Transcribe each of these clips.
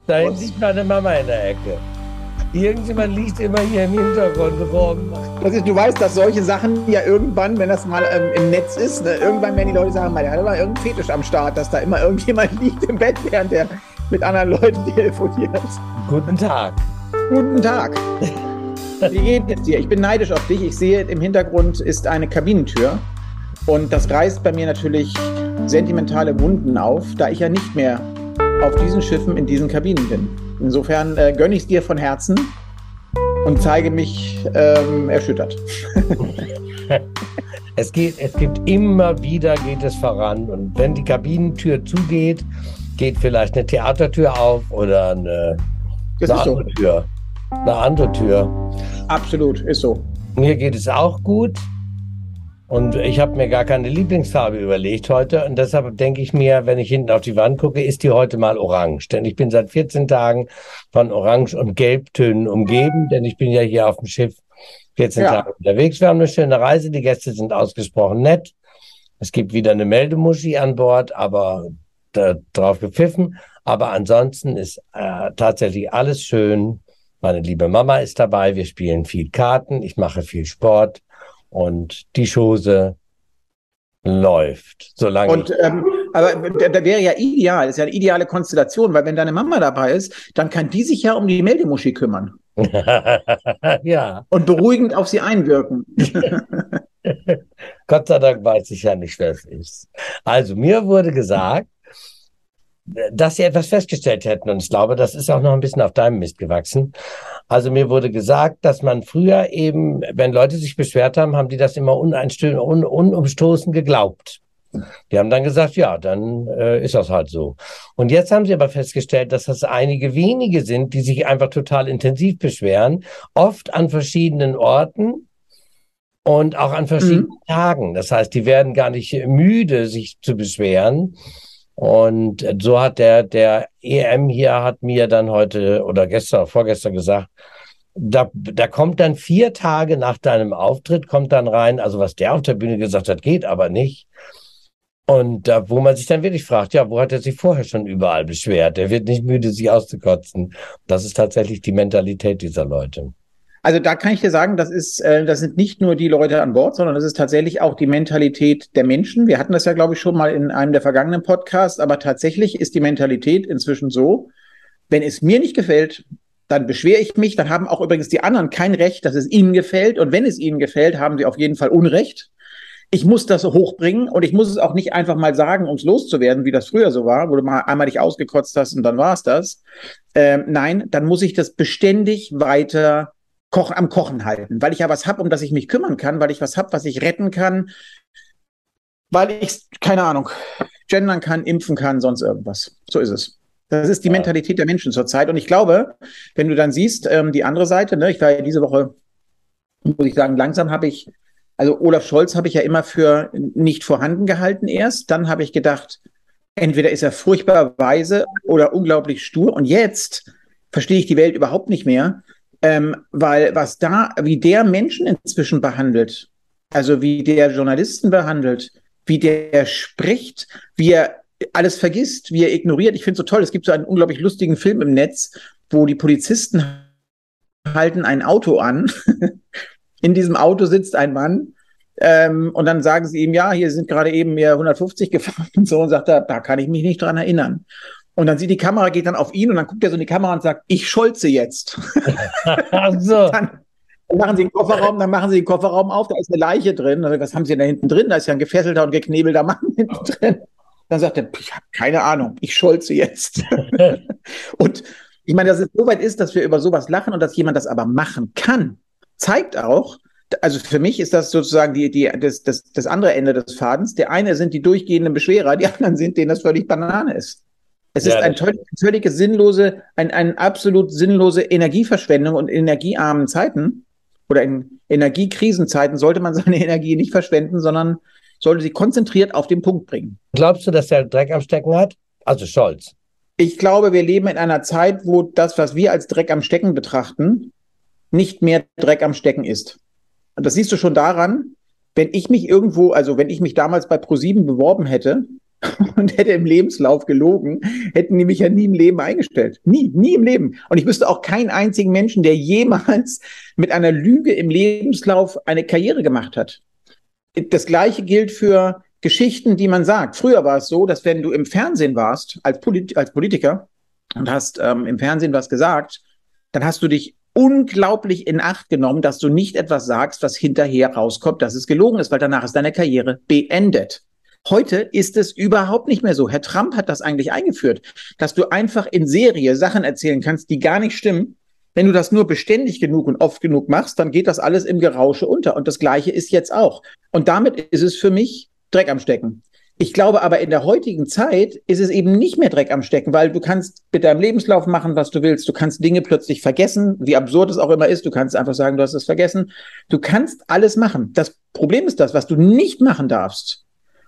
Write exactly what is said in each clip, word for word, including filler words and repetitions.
Da hinten liegt meine Mama in der Ecke. Irgendjemand liegt immer hier im Hintergrund rum. Das ist, du weißt, dass solche Sachen ja irgendwann, wenn das mal ähm, im Netz ist, ne, irgendwann werden die Leute sagen, der hat aber irgendeinen Fetisch am Start, dass da immer irgendjemand liegt im Bett, während der mit anderen Leuten telefoniert. Guten Tag. Guten Tag. Wie geht es dir? Ich bin neidisch auf dich. Ich sehe, im Hintergrund ist eine Kabinentür. Und das reißt bei mir natürlich sentimentale Wunden auf, da ich ja nicht mehr auf diesen Schiffen in diesen Kabinen bin. Insofern äh, gönne ich es dir von Herzen und zeige mich ähm, erschüttert. Es geht, es gibt immer wieder, geht es voran. Und wenn die Kabinentür zugeht, geht vielleicht eine Theatertür auf oder eine, das eine ist andere so. Tür. Eine andere Tür. Absolut, ist so. Mir geht es auch gut. Und ich habe mir gar keine Lieblingsfarbe überlegt heute. Und deshalb denke ich mir, wenn ich hinten auf die Wand gucke, ist die heute mal orange. Denn ich bin seit vierzehn Tagen von Orange- und Gelbtönen umgeben. Denn ich bin ja hier auf dem Schiff vierzehn Ja. Tage unterwegs. Wir haben eine schöne Reise. Die Gäste sind ausgesprochen nett. Es gibt wieder eine Meldemuschi an Bord, aber da, drauf gepfiffen. Aber ansonsten ist äh, tatsächlich alles schön. Meine liebe Mama ist dabei. Wir spielen viel Karten. Ich mache viel Sport. Und die Chose läuft, solange Und, ähm, aber da, da wäre ja ideal, das ist ja eine ideale Konstellation, weil wenn deine Mama dabei ist, dann kann die sich ja um die Meldemuschi kümmern. ja. Und beruhigend auf sie einwirken. Gott sei Dank weiß ich ja nicht, wer es ist. Also mir wurde gesagt, dass sie etwas festgestellt hätten. Und ich glaube, das ist auch noch ein bisschen auf deinem Mist gewachsen. Also mir wurde gesagt, dass man früher eben, wenn Leute sich beschwert haben, haben die das immer uneinstö- un- unumstoßen geglaubt. Die haben dann gesagt, ja, dann äh, ist das halt so. Und jetzt haben sie aber festgestellt, dass das einige wenige sind, die sich einfach total intensiv beschweren, oft an verschiedenen Orten und auch an verschiedenen Mhm. Tagen. Das heißt, die werden gar nicht müde, sich zu beschweren. Und so hat der, der E M hier hat mir dann heute oder gestern, vorgestern gesagt, da, da kommt dann vier Tage nach deinem Auftritt, kommt dann rein, also was der auf der Bühne gesagt hat, geht aber nicht. Und da, wo man sich dann wirklich fragt, ja, wo hat er sich vorher schon überall beschwert? Der wird nicht müde, sich auszukotzen. Das ist tatsächlich die Mentalität dieser Leute. Also da kann ich dir sagen, das ist, äh, das sind nicht nur die Leute an Bord, sondern das ist tatsächlich auch die Mentalität der Menschen. Wir hatten das ja, glaube ich, schon mal in einem der vergangenen Podcasts, aber tatsächlich ist die Mentalität inzwischen so, wenn es mir nicht gefällt, dann beschwere ich mich, dann haben auch übrigens die anderen kein Recht, dass es ihnen gefällt. Und wenn es ihnen gefällt, haben sie auf jeden Fall Unrecht. Ich muss das hochbringen und ich muss es auch nicht einfach mal sagen, um es loszuwerden, wie das früher so war, wo du mal einmal dich ausgekotzt hast und dann war es das. Ähm, nein, dann muss ich das beständig weiter kochen, am Kochen halten, weil ich ja was habe, um das ich mich kümmern kann, weil ich was habe, was ich retten kann, weil ich, keine Ahnung, gendern kann, impfen kann, sonst irgendwas. So ist es. Das ist die Ja. Mentalität der Menschen zurzeit. Und ich glaube, wenn du dann siehst, ähm, die andere Seite, ne, ich war ja diese Woche, muss ich sagen, langsam habe ich, also Olaf Scholz habe ich ja immer für nicht vorhanden gehalten erst. Dann habe ich gedacht, entweder ist er furchtbar weise oder unglaublich stur. Und jetzt verstehe ich die Welt überhaupt nicht mehr, ähm, weil was da, wie der Menschen inzwischen behandelt, also wie der Journalisten behandelt, wie der spricht, wie er alles vergisst, wie er ignoriert. Ich finde es so toll, es gibt so einen unglaublich lustigen Film im Netz, wo die Polizisten halten ein Auto an. In diesem Auto sitzt ein Mann ähm, und dann sagen sie ihm, ja, hier sind gerade eben mir hundertfünfzig gefahren und so, und sagt er, da kann ich mich nicht dran erinnern. Und dann sieht die Kamera, geht dann auf ihn und dann guckt er so in die Kamera und sagt, ich scholze jetzt. Ach so. Dann, dann machen sie den Kofferraum, dann machen sie den Kofferraum auf, da ist eine Leiche drin. Also, was haben sie denn da hinten drin? Da ist ja ein gefesselter und geknebelter Mann hinten drin. Dann sagt er, ich habe keine Ahnung, ich scholze jetzt. Und ich meine, dass es so weit ist, dass wir über sowas lachen und dass jemand das aber machen kann, zeigt auch, also für mich ist das sozusagen die, die, das, das, das andere Ende des Fadens. Der eine sind die durchgehenden Beschwerer, die anderen sind, denen das völlig Banane ist. Es Ja, ist eine das- völlige sinnlose, ein, eine absolut sinnlose Energieverschwendung und in energiearmen Zeiten oder in Energiekrisenzeiten sollte man seine Energie nicht verschwenden, sondern sollte sie konzentriert auf den Punkt bringen. Glaubst du, dass der Dreck am Stecken hat? Also Scholz. Ich glaube, wir leben in einer Zeit, wo das, was wir als Dreck am Stecken betrachten, nicht mehr Dreck am Stecken ist. Und das siehst du schon daran, wenn ich mich irgendwo, also wenn ich mich damals bei ProSieben beworben hätte, und hätte im Lebenslauf gelogen, hätten die mich ja nie im Leben eingestellt. Nie, nie im Leben. Und ich wüsste auch keinen einzigen Menschen, der jemals mit einer Lüge im Lebenslauf eine Karriere gemacht hat. Das Gleiche gilt für Geschichten, die man sagt. Früher war es so, dass wenn du im Fernsehen warst, als, Polit- als Politiker, und hast ähm, im Fernsehen was gesagt, dann hast du dich unglaublich in Acht genommen, dass du nicht etwas sagst, was hinterher rauskommt, dass es gelogen ist, weil danach ist deine Karriere beendet. Heute ist es überhaupt nicht mehr so. Herr Trump hat das eigentlich eingeführt, dass du einfach in Serie Sachen erzählen kannst, die gar nicht stimmen. Wenn du das nur beständig genug und oft genug machst, dann geht das alles im Gerausche unter. Und das Gleiche ist jetzt auch. Und damit ist es für mich Dreck am Stecken. Ich glaube aber, in der heutigen Zeit ist es eben nicht mehr Dreck am Stecken, weil du kannst mit deinem Lebenslauf machen, was du willst. Du kannst Dinge plötzlich vergessen, wie absurd es auch immer ist. Du kannst einfach sagen, du hast es vergessen. Du kannst alles machen. Das Problem ist das, was du nicht machen darfst.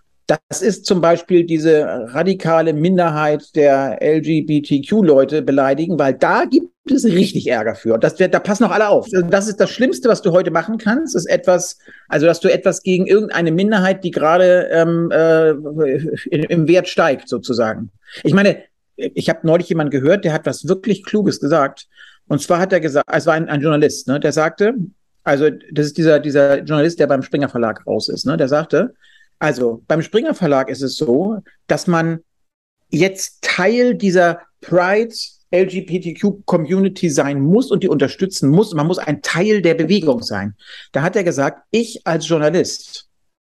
Das ist zum Beispiel diese radikale Minderheit der L G B T Q-Leute beleidigen, weil da gibt es richtig Ärger für. Und das, da passen auch alle auf. Das ist das Schlimmste, was du heute machen kannst, ist etwas, also dass du etwas gegen irgendeine Minderheit, die gerade ähm, äh, in, im Wert steigt, sozusagen. Ich meine, ich habe neulich jemanden gehört, der hat was wirklich Kluges gesagt. Und zwar hat er gesagt, es war ein, ein Journalist, ne, der sagte, also das ist dieser, dieser Journalist, der beim Springer Verlag raus ist, ne, der sagte, also beim Springer Verlag ist es so, dass man jetzt Teil dieser Pride L G B T Q Community sein muss und die unterstützen muss. Und man muss ein Teil der Bewegung sein. Da hat er gesagt, ich als Journalist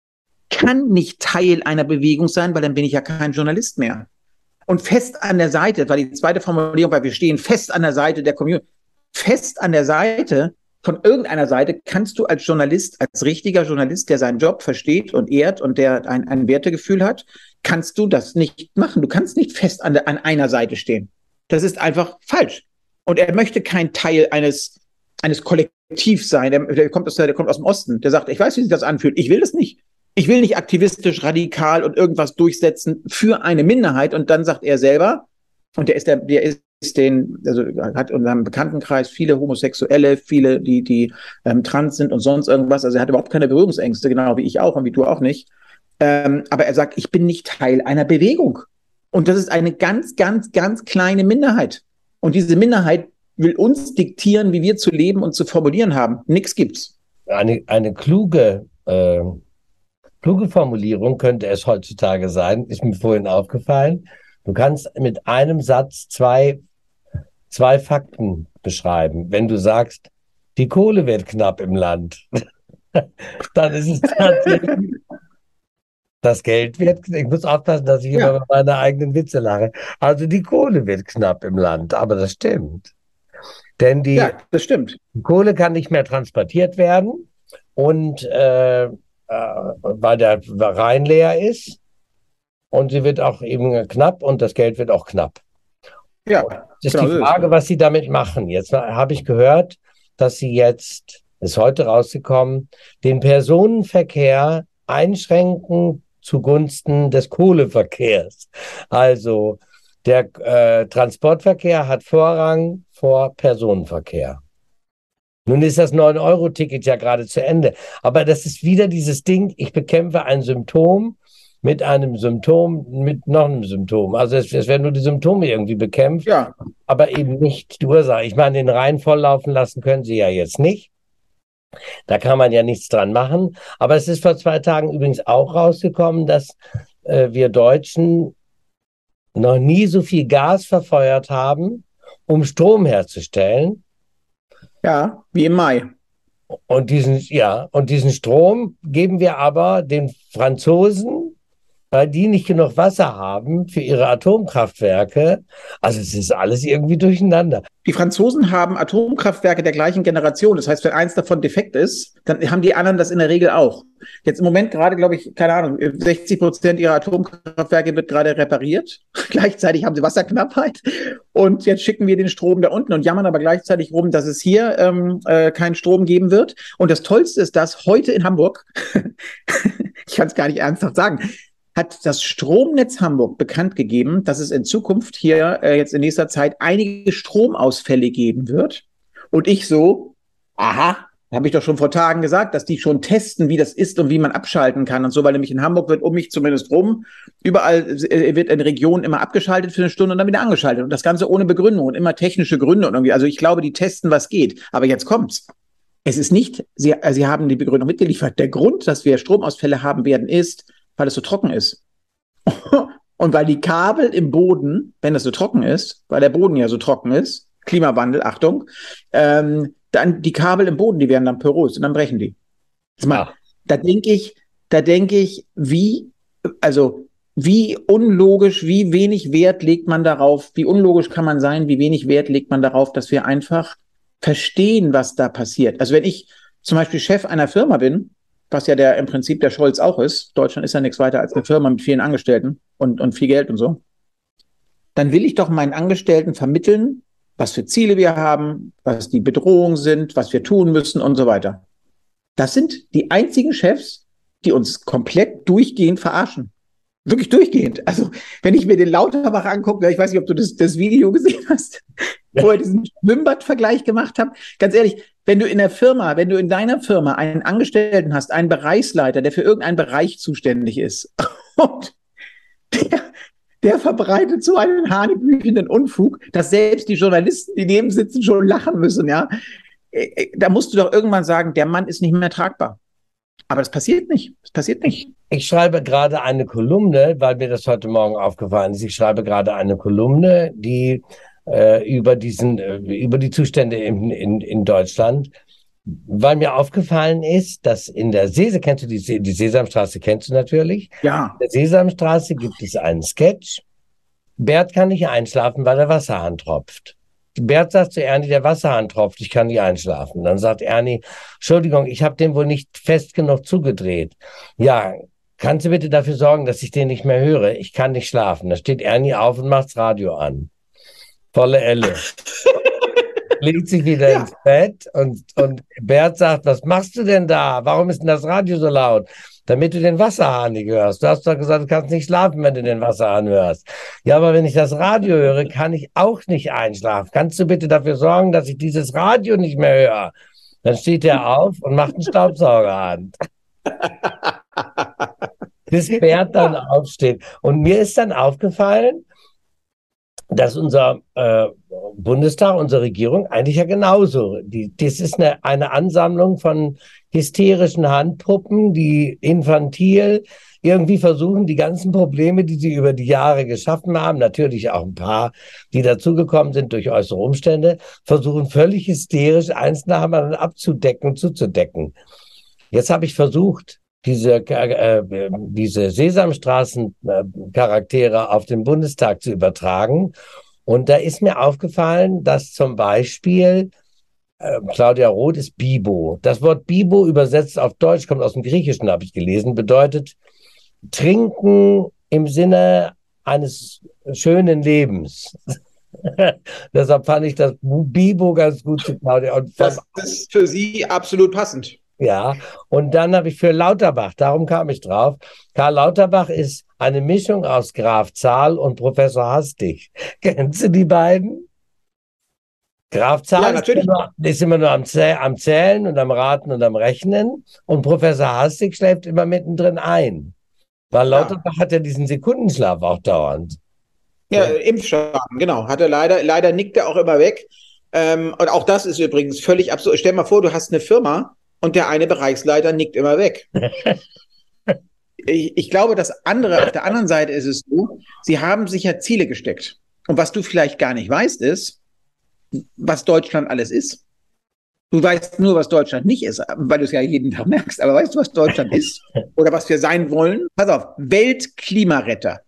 kann nicht Teil einer Bewegung sein, weil dann bin ich ja kein Journalist mehr. Und fest an der Seite, weil die zweite Formulierung, weil wir stehen fest an der Seite der Community, fest an der Seite von irgendeiner Seite kannst du als Journalist, als richtiger Journalist, der seinen Job versteht und ehrt und der ein, ein Wertegefühl hat, kannst du das nicht machen. Du kannst nicht fest an, der, an einer Seite stehen. Das ist einfach falsch. Und er möchte kein Teil eines, eines Kollektivs sein. Der, der, kommt aus der, der kommt aus dem Osten. Der sagt, ich weiß, wie sich das anfühlt. Ich will das nicht. Ich will nicht aktivistisch, radikal und irgendwas durchsetzen für eine Minderheit. Und dann sagt er selber, und der ist der, der ist den, also hat in seinem Bekanntenkreis viele Homosexuelle, viele, die, die ähm, trans sind und sonst irgendwas. Also er hat überhaupt keine Berührungsängste, genau wie ich auch und wie du auch nicht. Ähm, aber er sagt, ich bin nicht Teil einer Bewegung. Und das ist eine ganz, ganz, ganz kleine Minderheit. Und diese Minderheit will uns diktieren, wie wir zu leben und zu formulieren haben. Nix gibt's. Eine, eine kluge, äh, kluge Formulierung könnte es heutzutage sein, ist mir vorhin aufgefallen. Du kannst mit einem Satz zwei, zwei Fakten beschreiben. Wenn du sagst, die Kohle wird knapp im Land, dann ist es tatsächlich, das Geld wird, ich muss aufpassen, dass ich ja. immer bei meine eigenen Witze lache. Also die Kohle wird knapp im Land, aber das stimmt. Denn die, ja, das stimmt. die Kohle kann nicht mehr transportiert werden und äh, äh, weil der Rhein leer ist. Und sie wird auch eben knapp und das Geld wird auch knapp. Ja, das ist genau die Frage, ist. was sie damit machen. Jetzt habe ich gehört, dass sie jetzt, ist heute rausgekommen, den Personenverkehr einschränken zugunsten des Kohleverkehrs. Also der äh, Transportverkehr hat Vorrang vor Personenverkehr. Nun ist das neun Euro Ticket ja gerade zu Ende. Aber das ist wieder dieses Ding, ich bekämpfe ein Symptom mit einem Symptom, mit noch einem Symptom. Also es, es werden nur die Symptome irgendwie bekämpft, ja. aber eben nicht die Ursache. Ich meine, den Rhein volllaufen lassen können sie ja jetzt nicht. Da kann man ja nichts dran machen. Aber es ist vor zwei Tagen übrigens auch rausgekommen, dass äh, wir Deutschen noch nie so viel Gas verfeuert haben, um Strom herzustellen. Ja, wie im Mai. Und diesen, ja, und diesen Strom geben wir aber den Franzosen, weil die nicht genug Wasser haben für ihre Atomkraftwerke. Also es ist alles irgendwie durcheinander. Die Franzosen haben Atomkraftwerke der gleichen Generation. Das heißt, wenn eins davon defekt ist, dann haben die anderen das in der Regel auch. Jetzt im Moment gerade, glaube ich, keine Ahnung, sechzig Prozent ihrer Atomkraftwerke wird gerade repariert. Gleichzeitig haben sie Wasserknappheit. Und jetzt schicken wir den Strom da unten und jammern aber gleichzeitig rum, dass es hier ähm, äh, keinen Strom geben wird. Und das Tollste ist, dass heute in Hamburg, ich kann es gar nicht ernsthaft sagen, hat das Stromnetz Hamburg bekannt gegeben, dass es in Zukunft hier äh, jetzt in nächster Zeit einige Stromausfälle geben wird. Und ich so, aha, Habe ich doch schon vor Tagen gesagt, dass die schon testen, wie das ist und wie man abschalten kann und so, weil nämlich in Hamburg wird um mich zumindest rum, überall wird in Regionen immer abgeschaltet für eine Stunde und dann wieder angeschaltet und das Ganze ohne Begründung und immer technische Gründe und irgendwie. Also ich glaube, die testen, was geht. Aber jetzt kommt's. Es ist nicht, sie, sie haben die Begründung mitgeliefert. Der Grund, dass wir Stromausfälle haben werden, ist, weil es so trocken ist. Und weil die Kabel im Boden, wenn es so trocken ist, weil der Boden ja so trocken ist, Klimawandel, Achtung, ähm, dann die Kabel im Boden, die werden dann porös und dann brechen die. Mal, da denke ich, da denke ich, wie, also wie unlogisch, wie wenig Wert legt man darauf, wie unlogisch kann man sein, wie wenig Wert legt man darauf, dass wir einfach verstehen, was da passiert. Also wenn ich zum Beispiel Chef einer Firma bin, was ja der im Prinzip der Scholz auch ist, Deutschland ist ja nichts weiter als eine Firma mit vielen Angestellten und, und viel Geld und so, dann will ich doch meinen Angestellten vermitteln, was für Ziele wir haben, was die Bedrohungen sind, was wir tun müssen und so weiter. Das sind die einzigen Chefs, die uns komplett durchgehend verarschen. Wirklich durchgehend. Also, wenn ich mir den Lauterbach angucke, ich weiß nicht, ob du das, das Video gesehen hast, wo er diesen Schwimmbad-Vergleich gemacht hat. Ganz ehrlich, wenn du in der Firma, wenn du in deiner Firma einen Angestellten hast, einen Bereichsleiter, der für irgendeinen Bereich zuständig ist und der Der verbreitet so einen hanebüchenden Unfug, dass selbst die Journalisten, die neben sitzen, schon lachen müssen, ja. Da musst du doch irgendwann sagen, der Mann ist nicht mehr tragbar. Aber das passiert nicht. Das passiert nicht. Ich schreibe gerade eine Kolumne, weil mir das heute Morgen aufgefallen ist. Ich schreibe gerade eine Kolumne, die äh, über diesen, äh, über die Zustände in, in, in Deutschland, weil mir aufgefallen ist, dass in der Sese, kennst du die, die Sesamstraße, kennst du natürlich? Ja. In der Sesamstraße gibt es einen Sketch. Bert kann nicht einschlafen, weil der Wasserhahn tropft. Bert sagt zu Ernie, der Wasserhahn tropft, ich kann nicht einschlafen. Dann sagt Ernie, Entschuldigung, ich habe den wohl nicht fest genug zugedreht. Ja, kannst du bitte dafür sorgen, dass ich den nicht mehr höre? Ich kann nicht schlafen. Da steht Ernie auf und macht das Radio an. Volle Elle. Legt sich wieder ja. ins Bett und, und Bert sagt, was machst du denn da? Warum ist denn das Radio so laut? Damit du den Wasserhahn nicht hörst. Du hast doch gesagt, du kannst nicht schlafen, wenn du den Wasserhahn hörst. Ja, aber wenn ich das Radio höre, kann ich auch nicht einschlafen. Kannst du bitte dafür sorgen, dass ich dieses Radio nicht mehr höre? Dann steht er auf und macht einen Staubsauger an. Bis Bert dann aufsteht. Und mir ist dann aufgefallen, dass unser äh, Bundestag, unsere Regierung eigentlich ja genauso. Die, das ist eine, eine Ansammlung von hysterischen Handpuppen, die infantil irgendwie versuchen, die ganzen Probleme, die sie über die Jahre geschaffen haben, natürlich auch ein paar, die dazugekommen sind durch äußere Umstände, versuchen völlig hysterisch eins nach dem anderen abzudecken, zuzudecken. Jetzt habe ich versucht, diese, äh, diese Sesamstraßen-Charaktere auf den Bundestag zu übertragen. Und da ist mir aufgefallen, dass zum Beispiel äh, Claudia Roth ist Bibo. Das Wort Bibo übersetzt auf Deutsch, kommt aus dem Griechischen, habe ich gelesen, bedeutet trinken im Sinne eines schönen Lebens. Deshalb fand ich das Bibo ganz gut zu Claudia. Und das ist für sie absolut passend. Ja, und dann habe ich für Lauterbach, darum kam ich drauf. Karl Lauterbach ist eine Mischung aus Graf Zahl und Professor Hastig. Kennst du die beiden? Graf Zahl ja, natürlich. Ist, immer nur, ist immer nur am, Zäh am Zählen und am Raten und am Rechnen und Professor Hastig schläft immer mittendrin ein. Weil Lauterbach ja. hat ja diesen Sekundenschlaf auch dauernd. Ja, ja. Impfschaden, genau. Hat er leider, leider nickt er auch immer weg. Ähm, und auch das ist übrigens völlig absurd. Stell dir mal vor, du hast eine Firma, und der eine Bereichsleiter nickt immer weg. ich, ich glaube, das andere, auf der anderen Seite ist es so, sie haben sich ja Ziele gesteckt. Und was du vielleicht gar nicht weißt, ist, was Deutschland alles ist. Du weißt nur, was Deutschland nicht ist, weil du es ja jeden Tag merkst. Aber weißt du, was Deutschland ist? Oder was wir sein wollen? Pass auf, Weltklimaretter,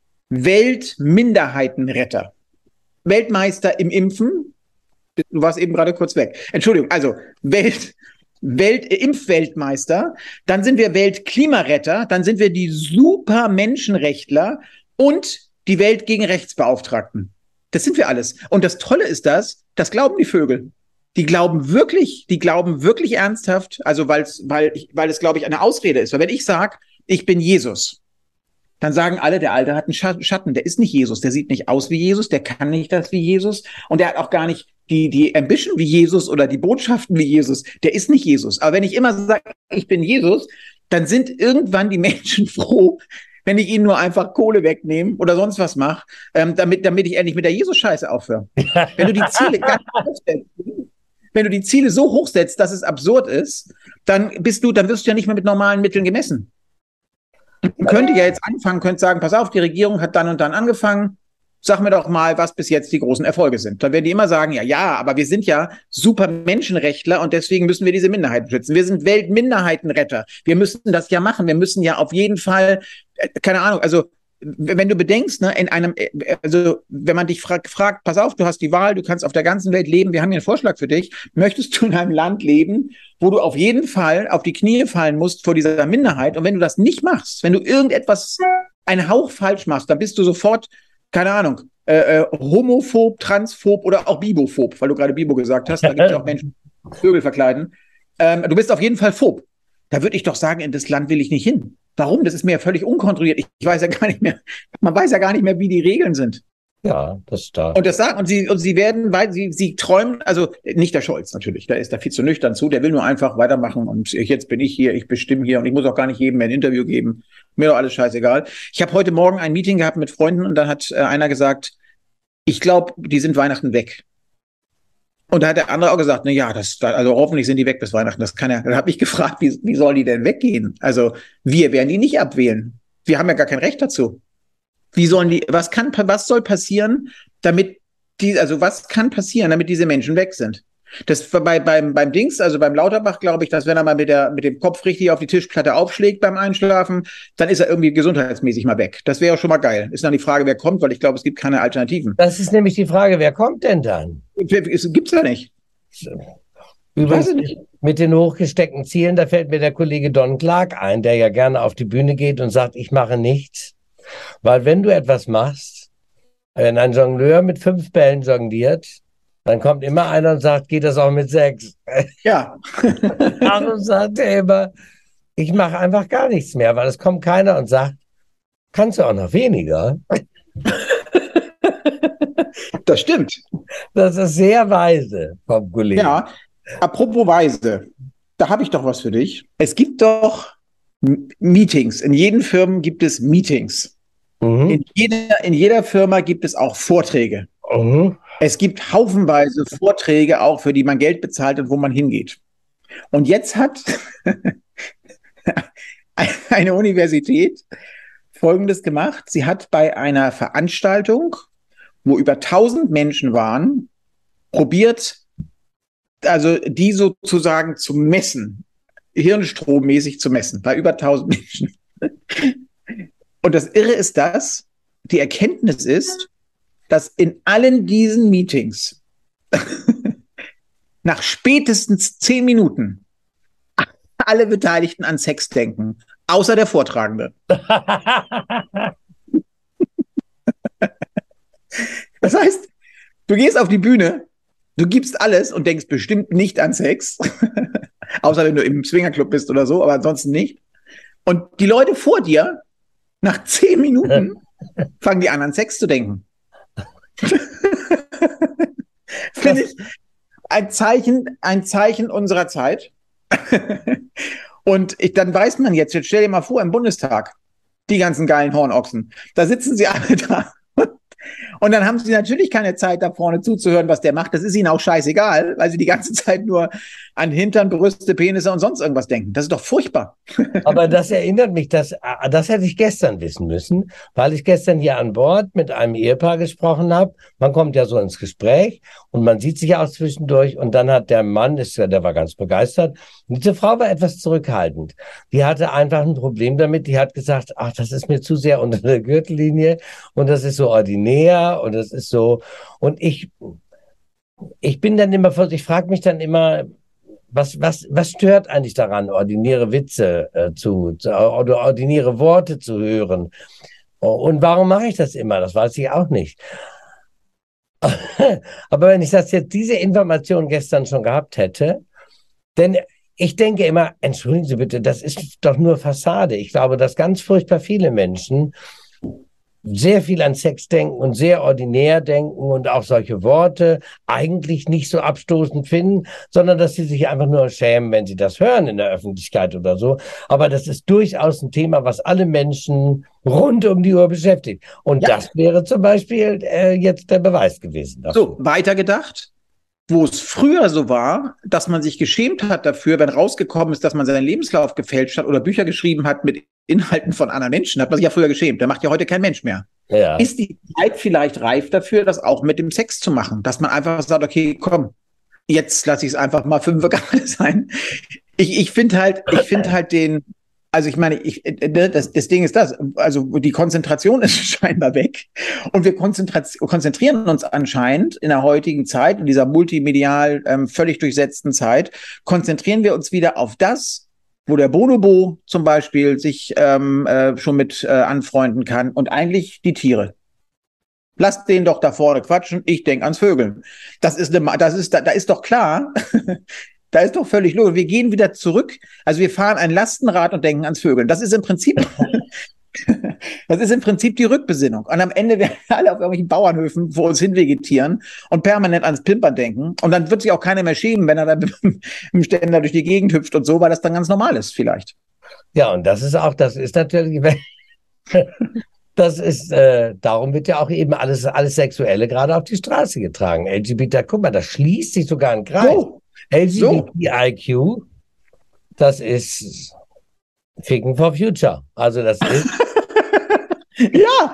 Weltminderheitenretter, Weltmeister im Impfen. Du warst eben gerade kurz weg. Entschuldigung, also Welt... Welt, äh, Impfweltmeister, dann sind wir Weltklimaretter, dann sind wir die super Menschenrechtler und die Welt gegen Rechtsbeauftragten. Das sind wir alles. Und das Tolle ist das, das glauben die Vögel. Die glauben wirklich, die glauben wirklich ernsthaft, also weil's, weil, weil es, glaube ich, eine Ausrede ist. Weil wenn ich sage, ich bin Jesus, dann sagen alle, der Alte hat einen Schatten, der ist nicht Jesus, der sieht nicht aus wie Jesus, der kann nicht das wie Jesus und der hat auch gar nicht die, die Ambition wie Jesus oder die Botschaften wie Jesus, der ist nicht Jesus. Aber wenn ich immer sage, ich bin Jesus, dann sind irgendwann die Menschen froh, wenn ich ihnen nur einfach Kohle wegnehme oder sonst was mache, ähm, damit, damit ich endlich mit der Jesus-Scheiße aufhöre. Wenn du die Ziele ganz hochsetzt, wenn du die Ziele so hochsetzt, dass es absurd ist, dann bist du, dann wirst du ja nicht mehr mit normalen Mitteln gemessen. Man könnte ja jetzt anfangen, könnte sagen, pass auf, die Regierung hat dann und dann angefangen, sag mir doch mal, was bis jetzt die großen Erfolge sind. Dann werden die immer sagen, ja, ja, aber wir sind ja super Menschenrechtler und deswegen müssen wir diese Minderheiten schützen. Wir sind Weltminderheitenretter. Wir müssen das ja machen. Wir müssen ja auf jeden Fall, äh, keine Ahnung, also wenn du bedenkst, ne, in einem, also wenn man dich fragt, fragt, pass auf, du hast die Wahl, du kannst auf der ganzen Welt leben, wir haben hier einen Vorschlag für dich. Möchtest du in einem Land leben, wo du auf jeden Fall auf die Knie fallen musst vor dieser Minderheit? Und wenn du das nicht machst, wenn du irgendetwas, einen Hauch falsch machst, dann bist du sofort, keine Ahnung, äh, äh, homophob, transphob oder auch bibophob, weil du gerade Bibo gesagt hast. Da gibt es ja auch Menschen, die Vögel verkleiden. Ähm, du bist auf jeden Fall phob. Da würde ich doch sagen, in das Land will ich nicht hin. Warum? Das ist mir ja völlig unkontrolliert. Ich, ich weiß ja gar nicht mehr, man weiß ja gar nicht mehr, wie die Regeln sind. Ja, das ist da. Und das sagen, und sie, und sie werden, weil sie, sie träumen, also nicht der Scholz natürlich, da ist da viel zu nüchtern zu, der will nur einfach weitermachen und ich, jetzt bin ich hier, ich bestimme hier und ich muss auch gar nicht jedem mehr ein Interview geben. Mir doch alles scheißegal. Ich habe heute Morgen ein Meeting gehabt mit Freunden und dann hat äh, einer gesagt, ich glaube, die sind Weihnachten weg. Und da hat der andere auch gesagt, na ja, das, also hoffentlich sind die weg bis Weihnachten. Das kann ja. Dann habe ich gefragt, wie, wie sollen die denn weggehen? Also wir werden die nicht abwählen. Wir haben ja gar kein Recht dazu. Wie sollen die? Was kann, was soll passieren, damit die? Also was kann passieren, damit diese Menschen weg sind? Das bei beim beim Dings, also beim Lauterbach, glaube ich, dass wenn er mal mit der mit dem Kopf richtig auf die Tischplatte aufschlägt beim Einschlafen, dann ist er irgendwie gesundheitsmäßig mal weg. Das wäre ja schon mal geil. Ist dann die Frage, wer kommt, weil ich glaube, es gibt keine Alternativen. Das ist nämlich die Frage, wer kommt denn dann? Es gibt's ja nicht. Übrigens, nicht. Mit den hochgesteckten Zielen, da fällt mir der Kollege Don Clark ein, der ja gerne auf die Bühne geht und sagt, ich mache nichts. Weil wenn du etwas machst, wenn ein Jongleur mit fünf Bällen jongliert, dann kommt immer einer und sagt, geht das auch mit sechs? Ja. Darum sagt er immer, ich mache einfach gar nichts mehr, weil es kommt keiner und sagt, kannst du auch noch weniger? Das stimmt. Das ist sehr weise vom Kollegen. Ja, apropos weise, da habe ich doch was für dich. Es gibt doch Meetings. In jeden Firmen gibt es Meetings. Mhm. In jeder, in jeder Firma gibt es auch Vorträge. Mhm. Es gibt haufenweise Vorträge auch, für die man Geld bezahlt und wo man hingeht. Und jetzt hat eine Universität Folgendes gemacht. Sie hat bei einer Veranstaltung, wo über tausend Menschen waren, probiert, also die sozusagen zu messen, hirnstrommäßig zu messen, bei über tausend Menschen. Und das Irre ist das, die Erkenntnis ist, dass in allen diesen Meetings nach spätestens zehn Minuten alle Beteiligten an Sex denken, außer der Vortragende. Das heißt, du gehst auf die Bühne, du gibst alles und denkst bestimmt nicht an Sex, außer wenn du im Swingerclub bist oder so, aber ansonsten nicht. Und die Leute vor dir, nach zehn Minuten, fangen die an, an Sex zu denken. Finde ich ein Zeichen, ein Zeichen unserer Zeit. Und ich, dann weiß man jetzt, jetzt stell dir mal vor, im Bundestag, die ganzen geilen Hornochsen, da sitzen sie alle da. Und dann haben sie natürlich keine Zeit, da vorne zuzuhören, was der macht. Das ist ihnen auch scheißegal, weil sie die ganze Zeit nur an Hintern, Brüste, Penisse und sonst irgendwas denken. Das ist doch furchtbar. Aber das erinnert mich, dass, das hätte ich gestern wissen müssen, weil ich gestern hier an Bord mit einem Ehepaar gesprochen habe. Man kommt ja so ins Gespräch und man sieht sich ja auch zwischendurch. Und dann hat der Mann, ist, der war ganz begeistert. Und diese Frau war etwas zurückhaltend. Die hatte einfach ein Problem damit. Die hat gesagt, ach, das ist mir zu sehr unter der Gürtellinie und das ist so ordinär. Und das ist so, und ich, ich bin dann immer, ich frage mich dann immer, was, was, was stört eigentlich daran, ordinäre Witze äh, zu, zu, oder ordinäre Worte zu hören? Und warum mache ich das immer? Das weiß ich auch nicht. Aber wenn ich das jetzt, diese Information gestern schon gehabt hätte, denn ich denke immer, entschuldigen Sie bitte, das ist doch nur Fassade. Ich glaube, dass ganz furchtbar viele Menschen sehr viel an Sex denken und sehr ordinär denken und auch solche Worte eigentlich nicht so abstoßend finden, sondern dass sie sich einfach nur schämen, wenn sie das hören in der Öffentlichkeit oder so. Aber das ist durchaus ein Thema, was alle Menschen rund um die Uhr beschäftigt. Und Ja. das wäre zum Beispiel äh, jetzt der Beweis gewesen dafür. So, weitergedacht. Wo es früher so war, dass man sich geschämt hat dafür, wenn rausgekommen ist, dass man seinen Lebenslauf gefälscht hat oder Bücher geschrieben hat mit Inhalten von anderen Menschen, hat man sich ja früher geschämt. Da macht ja heute kein Mensch mehr. Ja. Ist die Zeit vielleicht reif dafür, das auch mit dem Sex zu machen? Dass man einfach sagt, okay, komm, jetzt lasse ich es einfach mal fünf Grad sein. Ich, ich finde halt, ich finde halt den, also ich meine, ich, das, das Ding ist das, also die Konzentration ist scheinbar weg und wir konzentrieren uns anscheinend in der heutigen Zeit, in dieser multimedial ähm, völlig durchsetzten Zeit, konzentrieren wir uns wieder auf das, wo der Bonobo zum Beispiel sich ähm, äh, schon mit äh, anfreunden kann und eigentlich die Tiere. Lasst den doch da vorne quatschen, ich denke ans Vögeln. Das ist, eine, das ist, da, da ist doch klar, da ist doch völlig logisch. Wir gehen wieder zurück, also wir fahren ein Lastenrad und denken ans Vögeln. Das ist im Prinzip, das ist im Prinzip die Rückbesinnung. Und am Ende werden wir alle auf irgendwelchen Bauernhöfen vor uns hin vegetieren und permanent ans Pimpern denken. Und dann wird sich auch keiner mehr schämen, wenn er dann mit dem Ständer durch die Gegend hüpft und so, weil das dann ganz normal ist vielleicht. Ja, und das ist auch, das ist natürlich, das ist, äh, darum wird ja auch eben alles, alles Sexuelle gerade auf die Straße getragen. L G B T, guck mal, das schließt sich sogar ein Kreis. So. L G B T I Q, das ist Ficken for Future. Also das ist ja.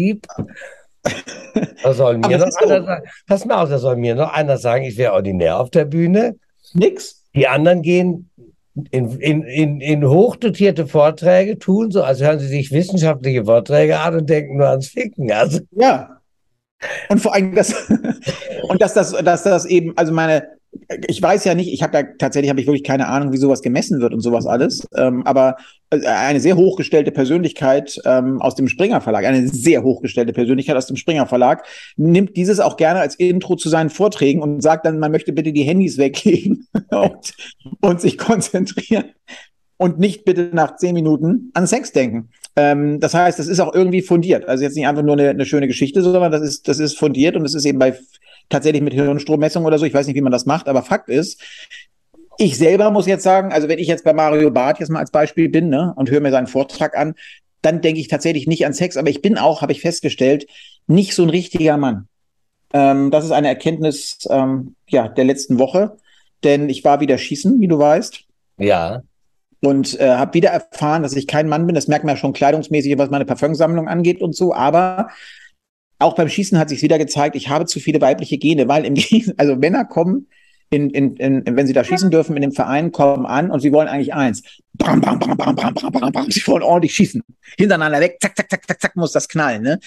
Da soll mir Aber noch so. einer sagen, pass mal auf, da soll mir noch einer sagen, ich wäre ordinär auf der Bühne. Nix. Die anderen gehen in, in, in, in hochdotierte Vorträge, tun so, als hören sie sich wissenschaftliche Vorträge an und denken nur ans Ficken. Also ja. Und vor allem das, und dass das, dass das eben, also meine, ich weiß ja nicht, ich habe ja tatsächlich habe ich wirklich keine Ahnung, wie sowas gemessen wird und sowas alles. Ähm, aber eine sehr hochgestellte Persönlichkeit ähm, aus dem Springer Verlag, eine sehr hochgestellte Persönlichkeit aus dem Springer Verlag, nimmt dieses auch gerne als Intro zu seinen Vorträgen und sagt dann, man möchte bitte die Handys weglegen und, und sich konzentrieren und nicht bitte nach zehn Minuten an Sex denken. Ähm, das heißt, das ist auch irgendwie fundiert. Also jetzt nicht einfach nur eine, eine schöne Geschichte, sondern das ist, das ist fundiert und es ist eben bei tatsächlich mit Hirnstrommessung oder so. Ich weiß nicht, wie man das macht, aber Fakt ist, ich selber muss jetzt sagen, also wenn ich jetzt bei Mario Barth jetzt mal als Beispiel bin, ne, und höre mir seinen Vortrag an, dann denke ich tatsächlich nicht an Sex, aber ich bin auch, habe ich festgestellt, nicht so ein richtiger Mann. Ähm, das ist eine Erkenntnis ähm, ja, der letzten Woche, denn ich war wieder schießen, wie du weißt. ja. Und äh, habe wieder erfahren, dass ich kein Mann bin. Das merkt man ja schon kleidungsmäßig, was meine Parfümsammlung angeht und so. Aber auch beim Schießen hat sich wieder gezeigt, ich habe zu viele weibliche Gene, weil im also Männer kommen, in, in, in, wenn sie da schießen dürfen, in dem Verein, kommen an und sie wollen eigentlich eins. Bam, bam, bam, bam, bam, bam, bam, bam. Sie wollen ordentlich schießen. Hintereinander weg, zack, zack, zack, zack, zack, muss das knallen. Ne?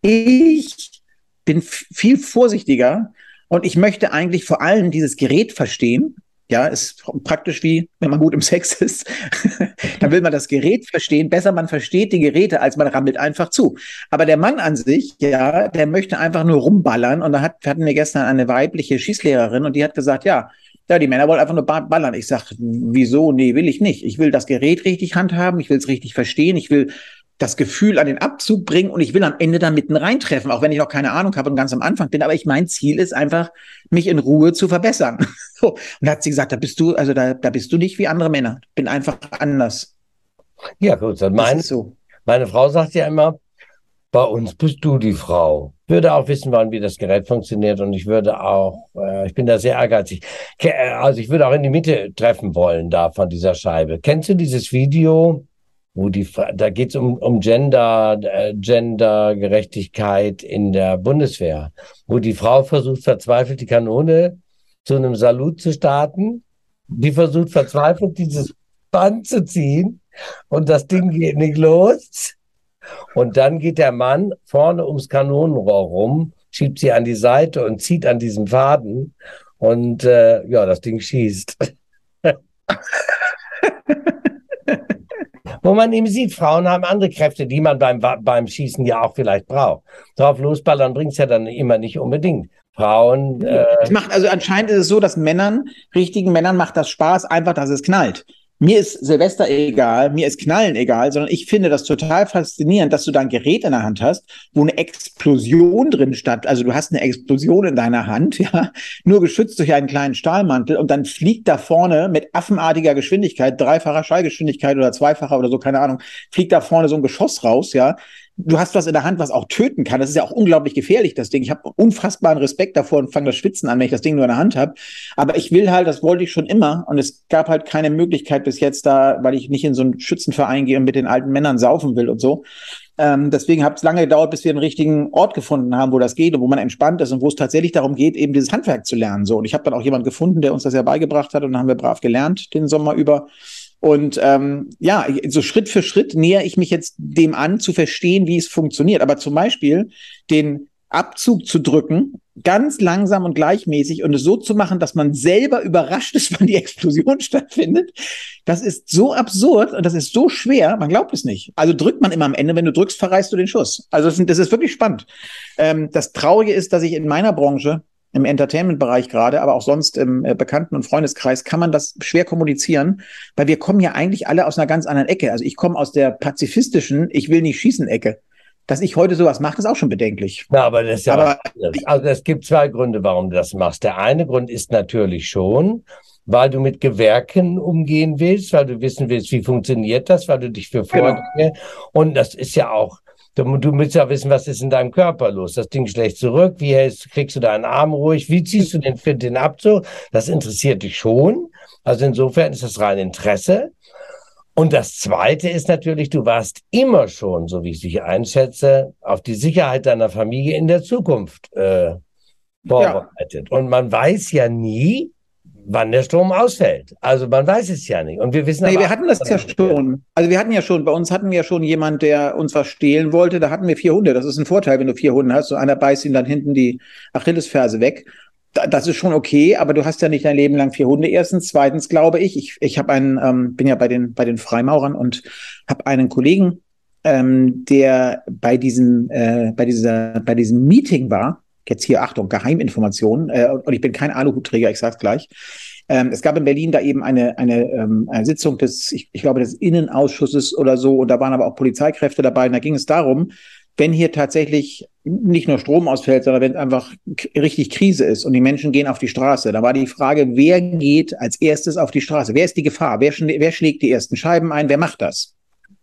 Ich bin viel vorsichtiger und ich möchte eigentlich vor allem dieses Gerät verstehen. Ja, ist praktisch wie, wenn man gut im Sex ist. Dann will man das Gerät verstehen. Besser, man versteht die Geräte, als man rammelt einfach zu. Aber der Mann an sich, ja, der möchte einfach nur rumballern. Und da hat, hatten wir gestern eine weibliche Schießlehrerin und die hat gesagt, ja, ja, die Männer wollen einfach nur ballern. Ich sag, wieso? Nee, will ich nicht. Ich will das Gerät richtig handhaben. Ich will es richtig verstehen. Ich will das Gefühl an den Abzug bringen und ich will am Ende da mitten reintreffen, auch wenn ich noch keine Ahnung habe und ganz am Anfang bin. Aber ich, mein Ziel ist einfach, mich in Ruhe zu verbessern. So. Und da hat sie gesagt, da bist du, also da, da bist du nicht wie andere Männer. Bin einfach anders. Ja, gut. Und mein, das ist so. Meine Frau sagt ja immer, bei uns bist du die Frau. Ich würde auch wissen wollen, wie das Gerät funktioniert und ich würde auch, äh, ich bin da sehr ehrgeizig. Also ich würde auch in die Mitte treffen wollen da von dieser Scheibe. Kennst du dieses Video? Wo die, da geht es um, um Gender, äh, Gendergerechtigkeit in der Bundeswehr, wo die Frau versucht verzweifelt die Kanone zu einem Salut zu starten. Die versucht verzweifelt dieses Band zu ziehen und das Ding geht nicht los. Und dann geht der Mann vorne ums Kanonenrohr rum, schiebt sie an die Seite und zieht an diesem Faden und äh, ja, das Ding schießt. Wo man eben sieht, Frauen haben andere Kräfte, die man beim, beim Schießen ja auch vielleicht braucht. Drauf losballern bringt es ja dann immer nicht unbedingt. Frauen... Äh es macht, also anscheinend ist es so, dass Männern, richtigen Männern macht das Spaß, einfach, dass es knallt. mir ist Silvester egal, mir ist Knallen egal, sondern ich finde das total faszinierend, dass du da ein Gerät in der Hand hast, wo eine Explosion drin statt, also du hast eine Explosion in deiner Hand, ja, nur geschützt durch einen kleinen Stahlmantel und dann fliegt da vorne mit affenartiger Geschwindigkeit, dreifacher Schallgeschwindigkeit oder zweifacher oder so, keine Ahnung, fliegt da vorne so ein Geschoss raus, ja. Du hast was in der Hand, was auch töten kann. Das ist ja auch unglaublich gefährlich, das Ding. Ich habe unfassbaren Respekt davor und fange das Schwitzen an, wenn ich das Ding nur in der Hand habe. Aber ich will halt, das wollte ich schon immer. Und es gab halt keine Möglichkeit bis jetzt da, weil ich nicht in so einen Schützenverein gehe und mit den alten Männern saufen will und so. Ähm, deswegen hat es lange gedauert, bis wir einen richtigen Ort gefunden haben, wo das geht und wo man entspannt ist und wo es tatsächlich darum geht, eben dieses Handwerk zu lernen. So. Und ich habe dann auch jemanden gefunden, der uns das ja beigebracht hat und dann haben wir brav gelernt den Sommer über. Und ähm, ja, so Schritt für Schritt nähere ich mich jetzt dem an, zu verstehen, wie es funktioniert. Aber zum Beispiel den Abzug zu drücken, ganz langsam und gleichmäßig und es so zu machen, dass man selber überrascht ist, wann die Explosion stattfindet, das ist so absurd und das ist so schwer, man glaubt es nicht. Also drückt man immer am Ende, wenn du drückst, verreißt du den Schuss. Also das ist, das ist wirklich spannend. Ähm, das Traurige ist, dass ich in meiner Branche, im Entertainment-Bereich gerade, aber auch sonst im äh, Bekannten- und Freundeskreis kann man das schwer kommunizieren, weil wir kommen ja eigentlich alle aus einer ganz anderen Ecke. Also ich komme aus der pazifistischen, ich will nicht schießen Ecke. Dass ich heute sowas mache, ist auch schon bedenklich. Ja, aber das ist ja aber was. Also es gibt zwei Gründe, warum du das machst. Der eine Grund ist natürlich schon, weil du mit Gewerken umgehen willst, weil du wissen willst, wie funktioniert das, weil du dich für Vorgänge, genau. Und das ist ja auch, Du, du willst ja wissen, was ist in deinem Körper los. Das Ding schlägt zurück. Wie hältst, kriegst du deinen Arm ruhig? Wie ziehst du den, den Abzug? Das interessiert dich schon. Also insofern ist das rein Interesse. Und das Zweite ist natürlich, du warst immer schon, so wie ich dich einschätze, auf die Sicherheit deiner Familie in der Zukunft äh, vorbereitet. Ja. Und man weiß ja nie, wann der Strom ausfällt. Also man weiß es ja nicht. Und wir wissen nee, aber, wir hatten das ja schon. Also wir hatten ja schon, bei uns hatten wir ja schon jemand, der uns was stehlen wollte. Da hatten wir vier Hunde. Das ist ein Vorteil, wenn du vier Hunde hast. So einer beißt ihm dann hinten die Achillesferse weg. Das ist schon okay, aber du hast ja nicht dein Leben lang vier Hunde. Erstens, zweitens glaube ich, ich, ich habe einen, ähm, bin ja bei den bei den Freimaurern und habe einen Kollegen, ähm, der bei diesem äh, bei dieser bei diesem Meeting war. Jetzt hier, Achtung, Geheiminformationen. Äh, und ich bin kein Aluhutträger, ich sag's gleich. Ähm, es gab in Berlin da eben eine, eine, ähm, eine Sitzung des, ich, ich glaube, des Innenausschusses oder so. Und da waren aber auch Polizeikräfte dabei. Und da ging es darum, wenn hier tatsächlich nicht nur Strom ausfällt, sondern wenn einfach richtig Krise ist und die Menschen gehen auf die Straße, da war die Frage, wer geht als erstes auf die Straße? Wer ist die Gefahr? Wer, wer schlägt die ersten Scheiben ein? Wer macht das?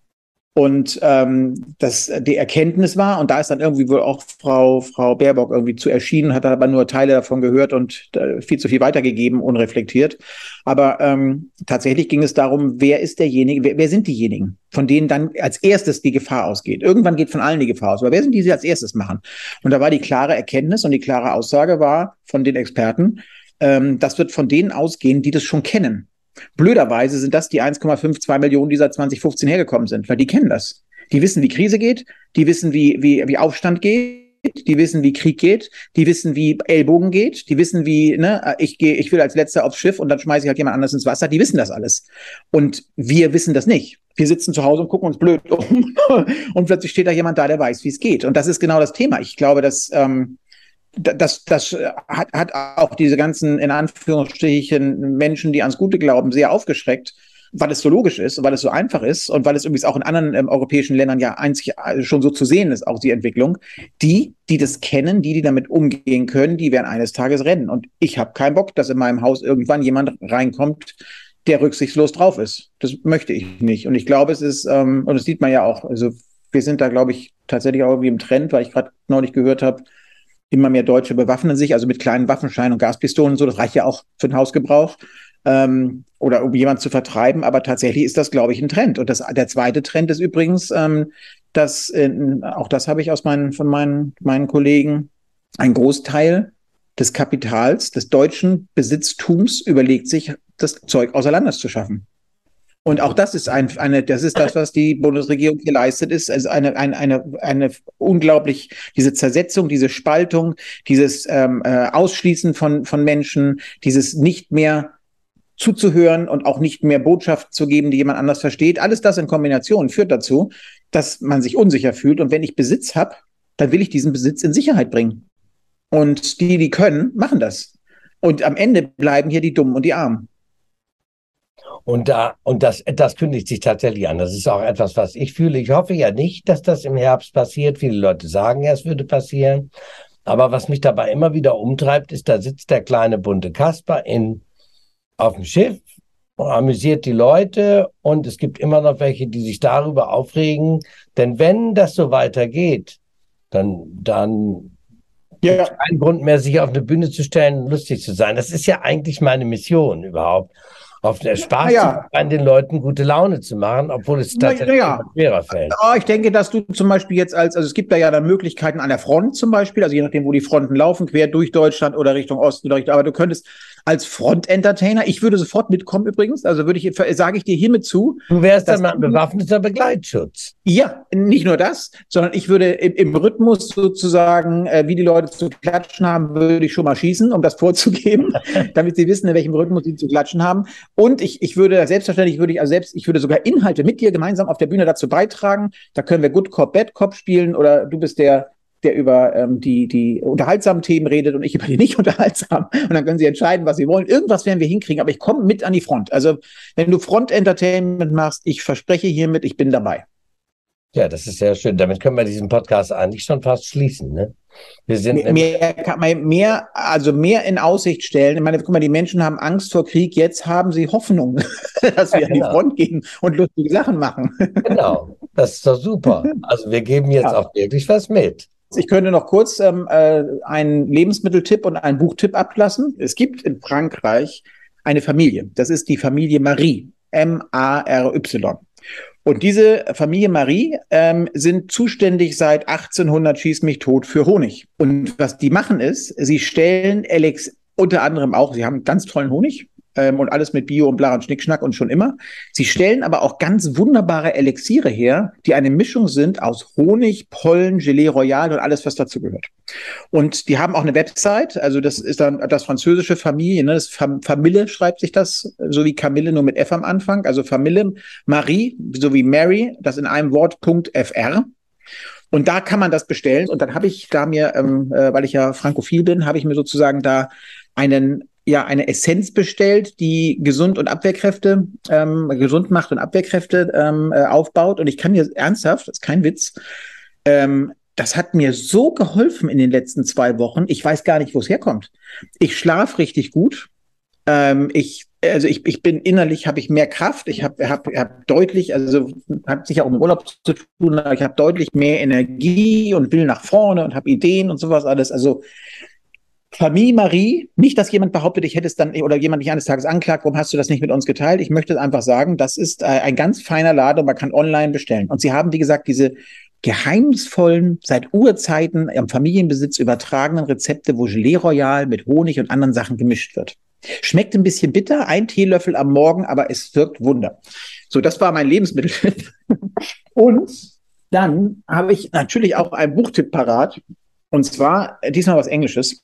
Und ähm, das die Erkenntnis war, und da ist dann irgendwie wohl auch Frau, Frau Baerbock irgendwie zu erschienen, hat aber nur Teile davon gehört und äh, viel zu viel weitergegeben, unreflektiert. Aber ähm, tatsächlich ging es darum, wer ist derjenige, wer, wer sind diejenigen, von denen dann als erstes die Gefahr ausgeht. Irgendwann geht von allen die Gefahr aus, aber wer sind die, die als erstes machen? Und da war die klare Erkenntnis und die klare Aussage war von den Experten, ähm, das wird von denen ausgehen, die das schon kennen. Blöderweise sind das die eins Komma zweiundfünfzig Millionen, die seit zwanzig fünfzehn hergekommen sind, weil die kennen das. Die wissen, wie Krise geht, die wissen, wie, wie, wie Aufstand geht, die wissen, wie Krieg geht, die wissen, wie Ellbogen geht, die wissen, wie, ne, ich gehe, ich will als Letzter aufs Schiff und dann schmeiße ich halt jemand anderes ins Wasser, die wissen das alles. Und wir wissen das nicht. Wir sitzen zu Hause und gucken uns blöd um und plötzlich steht da jemand da, der weiß, wie es geht. Und das ist genau das Thema. Ich glaube, dass, ähm, Das, das hat, hat auch diese ganzen, in Anführungsstrichen, Menschen, die ans Gute glauben, sehr aufgeschreckt, weil es so logisch ist und weil es so einfach ist und weil es übrigens auch in anderen ähm, europäischen Ländern ja einzig schon so zu sehen ist, auch die Entwicklung. Die, die das kennen, die, die damit umgehen können, die werden eines Tages rennen. Und ich habe keinen Bock, dass in meinem Haus irgendwann jemand reinkommt, der rücksichtslos drauf ist. Das möchte ich nicht. Und ich glaube, es ist, ähm, und das sieht man ja auch, also wir sind da, glaube ich, tatsächlich auch irgendwie im Trend, weil ich gerade neulich gehört habe, immer mehr Deutsche bewaffnen sich, also mit kleinen Waffenscheinen und Gaspistolen und so. Das reicht ja auch für den Hausgebrauch ähm, oder um jemanden zu vertreiben. Aber tatsächlich ist das, glaube ich, ein Trend. Und das, der zweite Trend ist übrigens, ähm, dass, äh, auch das habe ich aus meinen, von meinen, meinen Kollegen, ein Großteil des Kapitals, des deutschen Besitztums überlegt sich, das Zeug außer Landes zu schaffen. Und auch das ist ein, eine, das ist das, was die Bundesregierung hier leistet, ist also eine, eine, eine, eine unglaublich, diese Zersetzung, diese Spaltung, dieses ähm, äh, Ausschließen von, von Menschen, dieses nicht mehr zuzuhören und auch nicht mehr Botschaften zu geben, die jemand anders versteht. Alles das in Kombination führt dazu, dass man sich unsicher fühlt. Und wenn ich Besitz habe, dann will ich diesen Besitz in Sicherheit bringen. Und die, die können, machen das. Und am Ende bleiben hier die Dummen und die Armen. Und da, und das, das kündigt sich tatsächlich an. Das ist auch etwas, was ich fühle. Ich hoffe ja nicht, dass das im Herbst passiert. Viele Leute sagen ja, es würde passieren. Aber was mich dabei immer wieder umtreibt, ist, da sitzt der kleine bunte Kasper in, auf dem Schiff und amüsiert die Leute. Und es gibt immer noch welche, die sich darüber aufregen. Denn wenn das so weitergeht, dann, dann Ja, gibt es keinen Grund mehr, sich auf eine Bühne zu stellen und lustig zu sein. Das ist ja eigentlich meine Mission überhaupt. Auf der Spaß naja. zu sein, den Leuten gute Laune zu machen, obwohl es tatsächlich Naja. immer schwerer fällt. Oh, ich denke, dass du zum Beispiel jetzt als, also es gibt da ja dann Möglichkeiten an der Front zum Beispiel, also je nachdem, wo die Fronten laufen, quer durch Deutschland oder Richtung Osten oder Richtung, aber du könntest als Front-Entertainer, ich würde sofort mitkommen übrigens, also würde ich, sage ich dir hiermit zu. Du wärst dann mal ein bewaffneter Begleitschutz. Ja, nicht nur das, sondern ich würde im, im Rhythmus sozusagen, äh, wie die Leute zu klatschen haben, würde ich schon mal schießen, um das vorzugeben, damit sie wissen, in welchem Rhythmus sie zu klatschen haben. Und ich, ich würde, selbstverständlich würde ich, also selbst, ich würde sogar Inhalte mit dir gemeinsam auf der Bühne dazu beitragen. Da können wir Good Cop, Bad Cop spielen oder du bist der, der über ähm, die, die unterhaltsamen Themen redet und ich über die nicht unterhaltsamen. Und dann können sie entscheiden, was sie wollen. Irgendwas werden wir hinkriegen, aber ich komme mit an die Front. Also wenn du Front-Entertainment machst, ich verspreche hiermit, ich bin dabei. Ja, das ist sehr schön. Damit können wir diesen Podcast eigentlich schon fast schließen, ne? Wir sind mehr, mehr, kann man mehr, also mehr in Aussicht stellen. Ich meine, guck mal, die Menschen haben Angst vor Krieg. Jetzt haben sie Hoffnung, dass wir ja, genau. an die Front gehen und lustige Sachen machen. Genau, das ist doch super. Also wir geben jetzt ja. auch wirklich was mit. Ich könnte noch kurz ähm, äh, einen Lebensmitteltipp und einen Buchtipp ablassen. Es gibt in Frankreich eine Familie. Das ist die Familie Marie. M A R Y. Und diese Familie Marie ähm, sind zuständig seit achtzehnhundert schieß mich tot für Honig. Und was die machen ist, sie stellen Alex unter anderem auch, sie haben ganz tollen Honig ähm, und alles mit Bio und bla und Schnickschnack und schon immer. Sie stellen aber auch ganz wunderbare Elixiere her, die eine Mischung sind aus Honig, Pollen, Gelee Royal und alles, was dazu gehört. Und die haben auch eine Website, also das ist dann das französische Familie, ne? Das Fam- Famille schreibt sich das, so wie Camille, nur mit F am Anfang, also Famille Marie, so wie Mary, das in einem Wort, .fr. Und da kann man das bestellen. Und dann habe ich da mir, ähm, äh, weil ich ja frankophil bin, habe ich mir sozusagen da einen, ja, eine Essenz bestellt, die gesund und Abwehrkräfte, ähm, gesund macht und Abwehrkräfte ähm, äh, aufbaut. Und ich kann dir ernsthaft, das ist kein Witz, ähm, das hat mir so geholfen in den letzten zwei Wochen. Ich weiß gar nicht, wo es herkommt. Ich schlafe richtig gut. Ähm, ich, also ich, ich bin innerlich, habe ich mehr Kraft. Ich habe hab, hab deutlich, also hat sicher auch mit Urlaub zu tun, aber ich habe deutlich mehr Energie und will nach vorne und habe Ideen und sowas alles. Also Familie Marie, nicht, dass jemand behauptet, ich hätte es dann, oder jemand dich eines Tages anklagt, warum hast du das nicht mit uns geteilt? Ich möchte einfach sagen, das ist äh, ein ganz feiner Laden, man kann online bestellen. Und sie haben, wie gesagt, diese geheimnisvollen, seit Urzeiten am Familienbesitz übertragenen Rezepte, wo Gelee Royal mit Honig und anderen Sachen gemischt wird. Schmeckt ein bisschen bitter, ein Teelöffel am Morgen, aber es wirkt Wunder. So, das war mein Lebensmittel. Und dann habe ich natürlich auch einen Buchtipp parat. Und zwar diesmal was Englisches.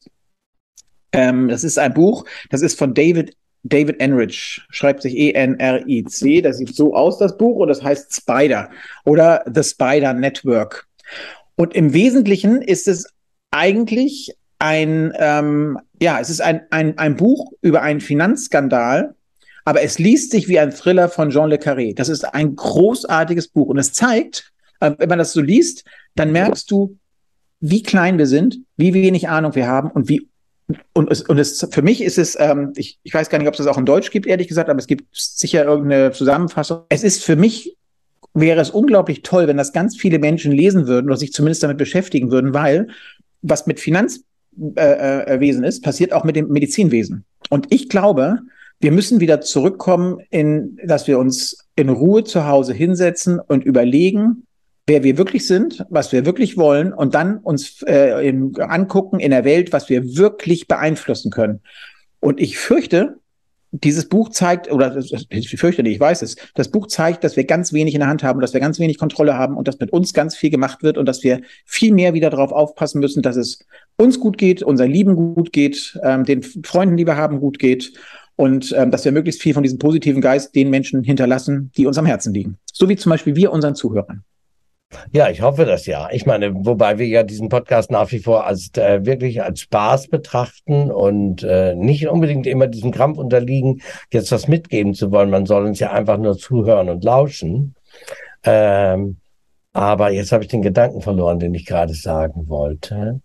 Ähm, das ist ein Buch, das ist von David David Enrich, schreibt sich E N R I C. Das sieht so aus, das Buch, und das heißt Spider oder The Spider Network. Und im Wesentlichen ist es eigentlich ein, ähm, ja, es ist ein, ein, ein Buch über einen Finanzskandal, aber es liest sich wie ein Thriller von Jean le Carré. Das ist ein großartiges Buch und es zeigt, äh, wenn man das so liest, dann merkst du, wie klein wir sind, wie wenig Ahnung wir haben und wie Und es, und es, für mich ist es, ähm, ich, ich weiß gar nicht, ob es das auch in Deutsch gibt, ehrlich gesagt, aber es gibt sicher irgendeine Zusammenfassung. Es ist für mich, wäre es unglaublich toll, wenn das ganz viele Menschen lesen würden oder sich zumindest damit beschäftigen würden, weil was mit Finanzwesen äh, äh, ist, passiert auch mit dem Medizinwesen. Und ich glaube, wir müssen wieder zurückkommen, in, dass wir uns in Ruhe zu Hause hinsetzen und überlegen, wer wir wirklich sind, was wir wirklich wollen und dann uns äh, in, angucken in der Welt, was wir wirklich beeinflussen können. Und ich fürchte, dieses Buch zeigt, oder ich fürchte nicht, ich weiß es, das Buch zeigt, dass wir ganz wenig in der Hand haben, dass wir ganz wenig Kontrolle haben und dass mit uns ganz viel gemacht wird und dass wir viel mehr wieder darauf aufpassen müssen, dass es uns gut geht, unseren Lieben gut geht, ähm, den Freunden, die wir haben, gut geht und ähm, dass wir möglichst viel von diesem positiven Geist den Menschen hinterlassen, die uns am Herzen liegen. So wie zum Beispiel wir unseren Zuhörern. Ja, ich hoffe das ja. Ich meine, wobei wir ja diesen Podcast nach wie vor als äh, wirklich als Spaß betrachten und äh, nicht unbedingt immer diesem Krampf unterliegen, jetzt was mitgeben zu wollen. Man soll uns ja einfach nur zuhören und lauschen. Ähm, aber jetzt habe ich den Gedanken verloren, den ich gerade sagen wollte.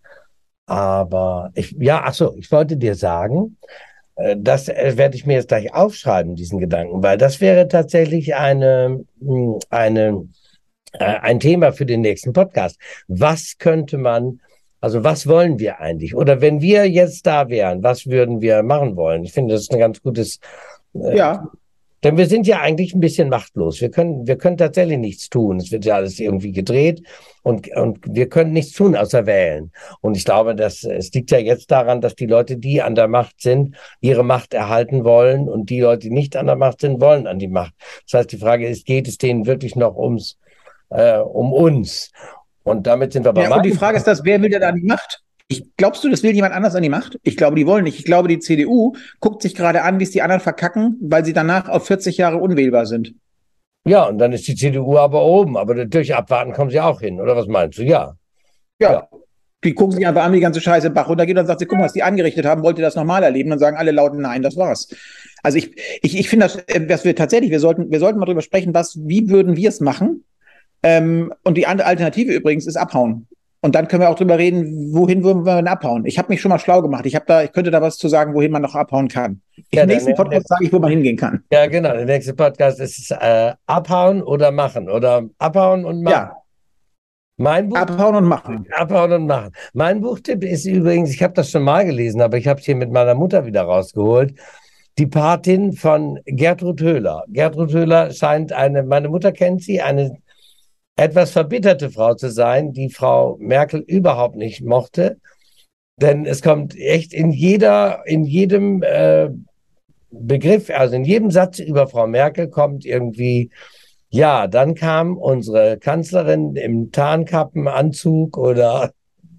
Aber ich, ja, ach so, ich wollte dir sagen, äh, das äh, werde ich mir jetzt gleich aufschreiben, diesen Gedanken, weil das wäre tatsächlich eine, mh, eine ein Thema für den nächsten Podcast. Was könnte man, also was wollen wir eigentlich? Oder wenn wir jetzt da wären, was würden wir machen wollen? Ich finde, das ist ein ganz gutes, äh, Ja. denn wir sind ja eigentlich ein bisschen machtlos. Wir können, wir können tatsächlich nichts tun. Es wird ja alles irgendwie gedreht und, und wir können nichts tun außer wählen. Und ich glaube, dass es liegt ja jetzt daran, dass die Leute, die an der Macht sind, ihre Macht erhalten wollen und die Leute, die nicht an der Macht sind, wollen an die Macht. Das heißt, die Frage ist, geht es denen wirklich noch ums Äh, um uns. Und damit sind wir bei Ja, und die Frage ist das, wer will denn an die Macht? Ich, glaubst du, das will jemand anders an die Macht? Ich glaube, die wollen nicht. Ich glaube, die C D U guckt sich gerade an, wie es die anderen verkacken, weil sie danach auf vierzig Jahre unwählbar sind. Ja, und dann ist die C D U aber oben. Aber natürlich abwarten kommen sie auch hin. Oder was meinst du? Ja. Ja. ja. Die gucken sich einfach an, wie die ganze Scheiße Bach runtergeht und dann sagt sie, guck mal, was die angerichtet haben, wollt ihr das nochmal erleben? Dann sagen alle laut nein, das war's. Also ich, ich, ich finde, das, dass wir tatsächlich, wir sollten, wir sollten mal drüber sprechen, was, wie würden wir es machen? Ähm, und die andere Alternative übrigens ist abhauen. Und dann können wir auch drüber reden, wohin würden wir denn abhauen? Ich habe mich schon mal schlau gemacht. Ich habe da, ich könnte da was zu sagen, wohin man noch abhauen kann. Ja, Im nächsten Podcast sage ich, wo man hingehen kann. Ja, genau. Der nächste Podcast ist äh, abhauen oder machen. Oder abhauen und machen. Ja. Mein Buch, abhauen und machen. Abhauen und machen. Mein Buchtipp ist übrigens, ich habe das schon mal gelesen, aber ich habe es hier mit meiner Mutter wieder rausgeholt. Die Patin von Gertrud Höhler. Gertrud Höhler scheint eine, meine Mutter kennt sie, eine etwas verbitterte Frau zu sein, die Frau Merkel überhaupt nicht mochte. Denn es kommt echt in jeder, in jedem äh, Begriff, also in jedem Satz über Frau Merkel kommt irgendwie, ja, dann kam unsere Kanzlerin im Tarnkappenanzug oder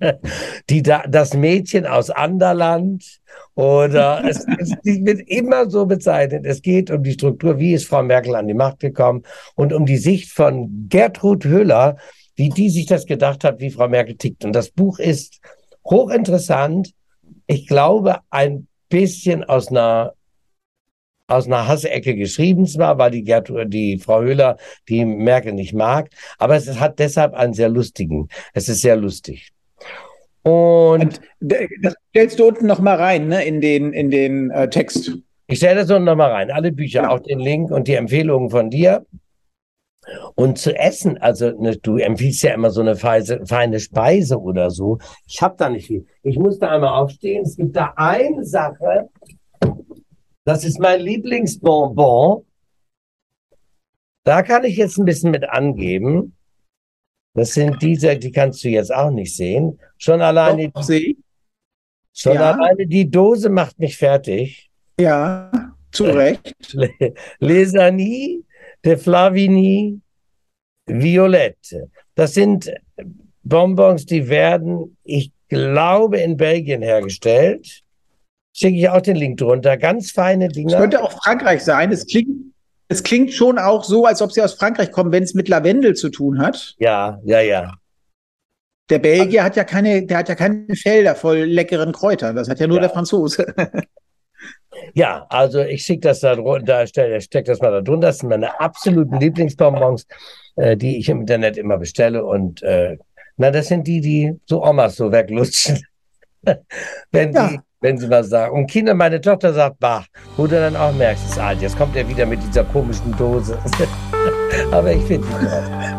die da, das Mädchen aus Anderland oder es, es wird immer so bezeichnet. Es geht um die Struktur, wie ist Frau Merkel an die Macht gekommen und um die Sicht von Gertrud Höhler, wie die sich das gedacht hat, wie Frau Merkel tickt. Und das Buch ist hochinteressant. Ich glaube, ein bisschen aus einer aus einer Hassecke geschrieben zwar, weil die Gertrud, die Frau Höhler die Merkel nicht mag, aber es hat deshalb einen sehr lustigen. Es ist sehr lustig. Und, und das stellst du unten noch mal rein, ne, in den, in den äh, Text. Ich stelle das unten noch mal rein. Alle Bücher, genau. Auch den Link und die Empfehlungen von dir. Und zu essen, also ne, du empfiehlst ja immer so eine feine, feine Speise oder so. Ich habe da nicht viel. Ich muss da einmal aufstehen. Es gibt da eine Sache, das ist mein Lieblingsbonbon. Da kann ich jetzt ein bisschen mit angeben. Das sind diese, die kannst du jetzt auch nicht sehen. Schon alleine, Doch, die, schon ja. alleine die Dose macht mich fertig. Ja, zu Recht. Les Anis de Flavigny Violette. Das sind Bonbons, die werden, ich glaube, in Belgien hergestellt. Schicke ich auch den Link drunter. Ganz feine Dinger. Es könnte auch Frankreich sein. Es klingt, es klingt schon auch so, als ob sie aus Frankreich kommen, wenn es mit Lavendel zu tun hat. Ja, ja, ja. Der Belgier hat ja keine, der hat ja keine Felder voll leckeren Kräutern. Das hat ja nur ja. der Franzose. Ja, also ich schicke das da drunter, stecke das mal da drunter. Das sind meine absoluten Lieblingsbonbons, äh, die ich im Internet immer bestelle. Und äh, na, das sind die, die so Omas so weglutschen. wenn, ja. die, wenn sie was sagen. Und Kinder, meine Tochter sagt, bah, wo du dann auch merkst, ist alt. Jetzt kommt er wieder mit dieser komischen Dose. Aber ich finde die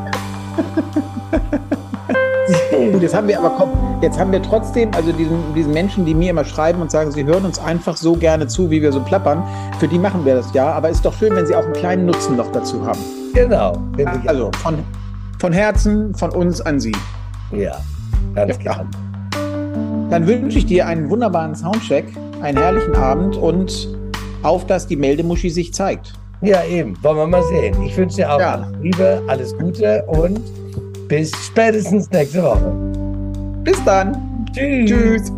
Gut, jetzt haben wir aber komm, jetzt haben wir trotzdem, also diesen, diesen Menschen, die mir immer schreiben und sagen, sie hören uns einfach so gerne zu, wie wir so plappern, für die machen wir das ja, aber es ist doch schön, wenn sie auch einen kleinen Nutzen noch dazu haben. Genau. Also von, von Herzen, von uns an Sie. Ja, ganz klar. Dann wünsche ich dir einen wunderbaren Soundcheck, einen herrlichen Abend und auf, dass die Meldemuschi sich zeigt. Ja, eben. Wollen wir mal sehen. Ich wünsche dir auch ja. alles Liebe, alles Gute und bis spätestens nächste Woche. Bis dann. Tschüss. Tschüss.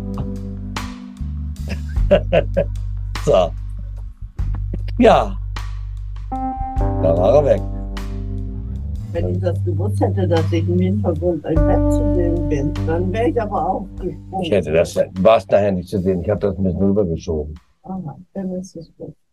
So. Ja. Da war er weg. Wenn ich das gewusst hätte, dass ich im Hintergrund ein Bett zu sehen bin, dann wäre ich aber auch gesprungen. Ich hätte das, war es nachher nicht zu sehen. Ich habe das ein bisschen rübergeschoben. Aha, dann ist es gut.